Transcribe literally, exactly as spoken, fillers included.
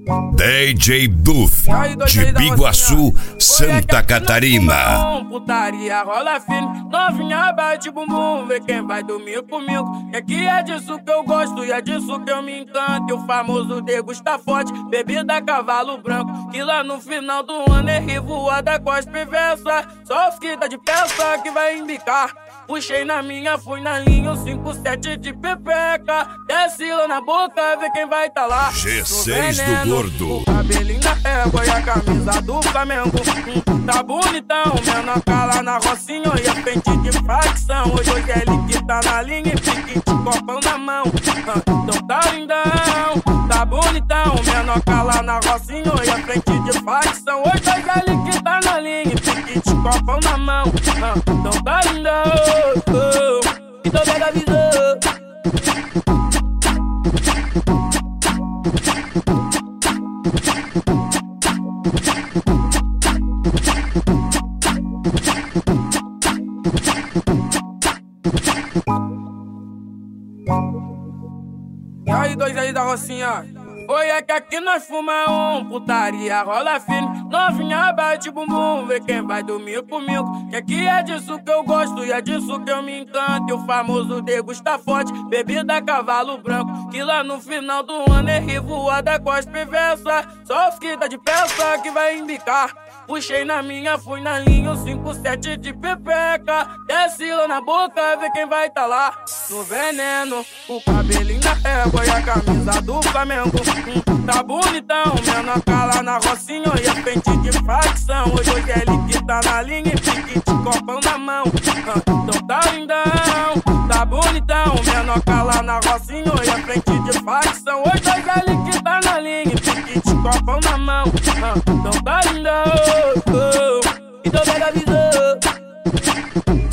D J Duff, de Biguaçu, Santa Catarina. Putaria rola firme, novinha bate bumbum, vê quem vai dormir comigo. E aqui é disso que eu gosto e é disso que eu me encanto. E o famoso degusta forte, bebida cavalo branco, que lá no final do ano é revoada com as perversas. Só os que tá de peça que vai embicar. Puxei na minha, fui na linha, o cinco sete de pepeca. Desce lá na boca, vê quem vai tá lá. G seis do Gordo. O cabelinho da égua e a camisa do Flamengo. Hum, tá bonitão, menor cala na rocinha e a frente de facção. Hoje hoje é ele que tá na linha e pique de copão na mão. Ah, então tá lindão, tá bonitão, menor cala na rocinha e a frente de facção. Hoje hoje é ele que tá na linha e pique de copão na mão. Ah, então tá lindão, oh, então pega a visão. E aí, dois aí da Rocinha? Oi, é que aqui nós fuma um, putaria rola firme, novinha bate bumbum, vê quem vai dormir comigo. Que aqui é disso que eu gosto e é disso que eu me encanto. E o famoso degusta forte, bebida cavalo branco, que lá no final do ano é revoada com as perversas. Só os que tá de peça que vai embicar. Puxei na minha, fui na linha, o cinco sete de pepeca. Desce lá na boca, vê quem vai tá lá. No veneno, o cabelinho da égua e a camisa do Flamengo. Hum, tá bonitão, menor cala na rocinha e a frente de facção. Hoje hoje é ele que tá na linha e pique de copão na mão. Ah, então tá lindão, tá bonitão, menor cala na rocinha e a frente de facção. Hoje hoje é ele que tá na linha e pique de copão na mão. Ah, então tá lindão, oh, então pega a visão.